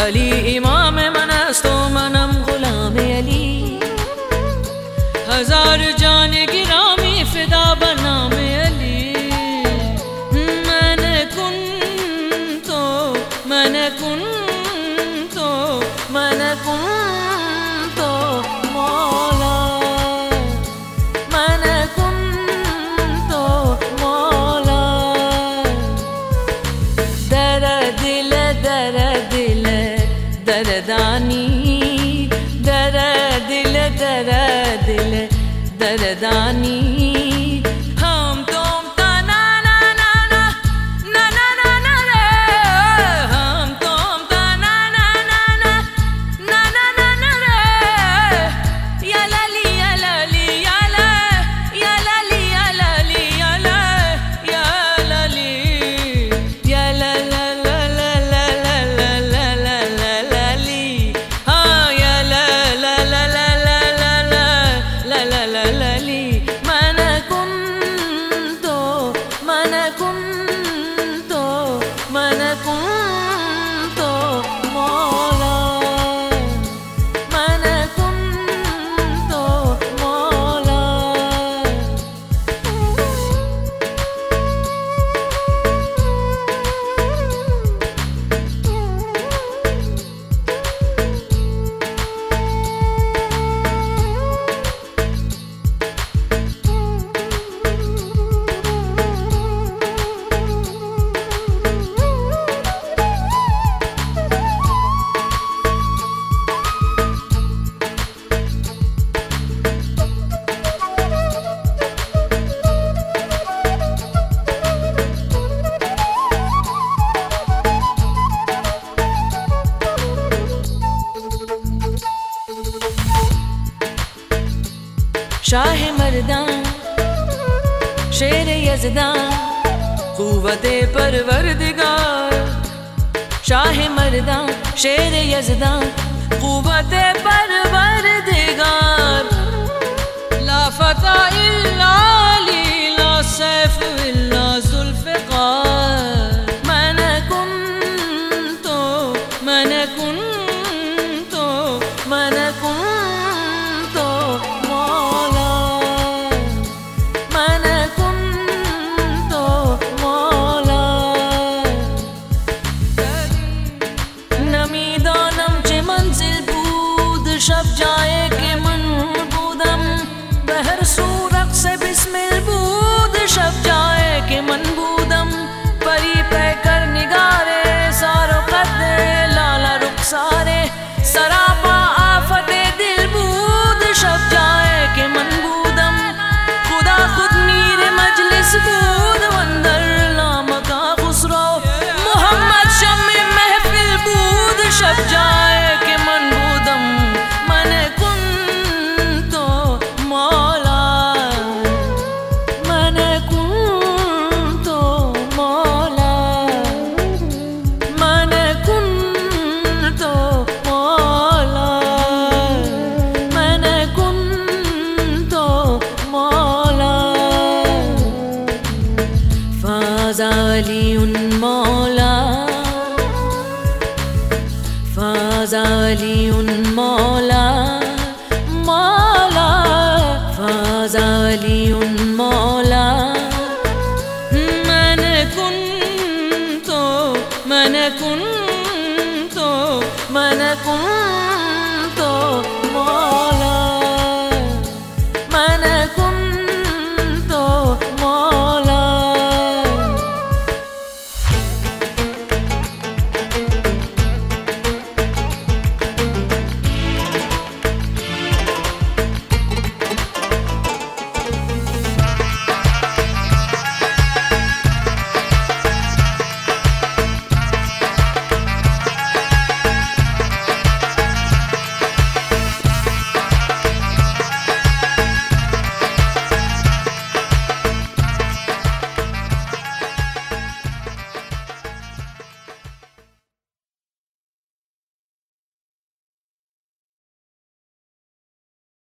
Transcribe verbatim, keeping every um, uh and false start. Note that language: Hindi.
अली इमाम मनस्तो मनम गुलाम अली, हजार जान गिरामी फिदा बना में अली। मैंने कुन तो मैंने कुन तो मैंने कुन तो मौला, मैंने कुन तो मौला। दर दिल दर दिल दरदानी, दर दिल दर दिल दरदानी। हम तुम ता ना ना ना ना ना ना ना ना रे, हम तुम ता ना ना ना ना ना ना ना ना रे। या लाली या लाली या ला या लाली या लाली या ला या लाली या ला ला ला ला ला ला ला ला ला ला लाली। हाँ या ला ला ला ला ला ला ला ला ला ला लाली। मैंने कुन तो मैंने कुन तो मैंने कुन तो मौला, मैंने कुन तो मौला। शाह मर्दां शेर यज़दां क़ुव्वते परवरदिगार। शाह मर्दां शेर यज़दां क़ुव्वते परवरदिगार। ला फता इल्ला अली, ला सैफ इल्ला ज़ुल्फ़िकार। मैंने कुन तो मैंने कुन तो मैंने कुन तो मौला, मैंने कुन तो मौला। नमी दानम चे मंजिल बूद शब जाए के मन बूदम। बहर सूरक से बिस्मिल बूद शब जाए के मन बूदम। परी पे कर निगारे सारो कदे लाला रुखसारे। सरापा आफते दिल बूद शब जाए के मन बूदम। खुदा खुद मीर मजलिस बूद वंदर लामका खुसरो। मोहम्मद शम्मे महफिल बूद शब जाए के मन बूदम। मैंने कुन तो मौला, मैंने कुन तो मौला, मैंने कुन तो मौला, मैंने कुन तो मौला। फ़ाज़ा अलीउन मौला, फ़ाज़ा अलीउन मौला, मौला फ़ाज़ा अलीउन मौला। मैंने कुन तो मैंने कुन तो मैंने कुन